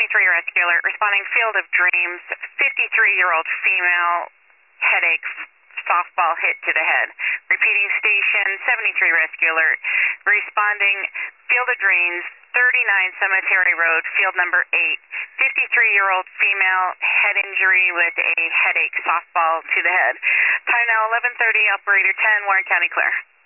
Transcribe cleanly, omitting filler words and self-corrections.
Rescue Alert, responding Field of Dreams, 53-year-old female, headache, softball hit to the head. Repeating station, 73 Rescue Alert, responding Field of Dreams, 39 Cemetery Road, field number 8. 53-year-old female, head injury with a headache, softball to the head. Time now 11:30, operator 10, Warren County clear.